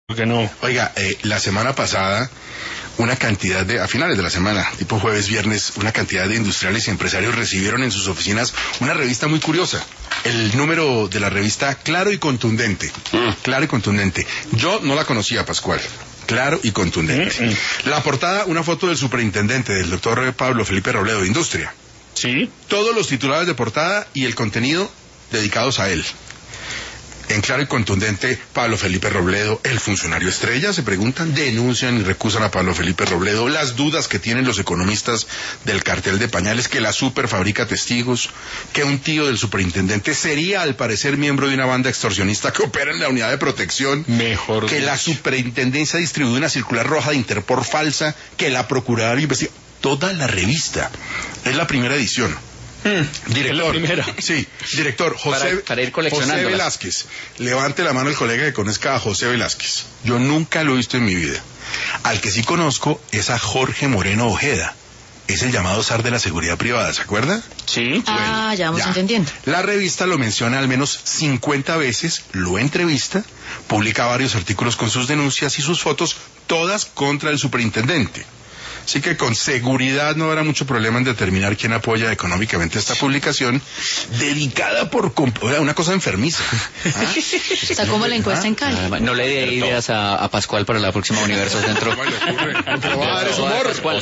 Que no. Oiga, la semana pasada, a finales de la semana, tipo jueves, viernes, una cantidad de industriales y empresarios recibieron en sus oficinas una revista muy curiosa. El número de la revista Claro y Contundente. Claro y Contundente. Yo no la conocía, Pascual. Claro y Contundente. La portada, una foto del superintendente, del doctor Pablo Felipe Robledo de Industria. Sí. Todos los titulares de portada y el contenido dedicados a él. En Claro y Contundente, Pablo Felipe Robledo, el funcionario estrella, se preguntan, denuncian y recusan a Pablo Felipe Robledo, las dudas que tienen los economistas del cartel de pañales, que la super fabrica testigos, que un tío del superintendente sería al parecer miembro de una banda extorsionista que opera en la unidad de protección, Mejor que dicho. la superintendencia distribuyó una circular roja de Interpol falsa, que la procuraduría investiga. Toda la revista. Es la primera edición. Director, es la primera. Sí, director, para ir coleccionándolas. José Velázquez. Levante la mano el colega que conozca a José Velázquez. Yo nunca lo he visto en mi vida. Al que sí conozco es a Jorge Moreno Ojeda. Es el llamado zar de la seguridad privada, ¿se acuerda? Sí. Ya vamos entendiendo. La revista lo menciona al menos 50 veces, lo entrevista, publica varios artículos con sus denuncias y sus fotos, todas contra el superintendente. Así que con seguridad no habrá mucho problema en determinar quién apoya económicamente esta publicación, dedicada por una cosa enfermiza. Está como la encuesta en Cali. No le dé ideas a Pascual para la próxima Universo Centro. ¿Cómo le ocurre? ¿Cómo va a dar ese humor? Pascual.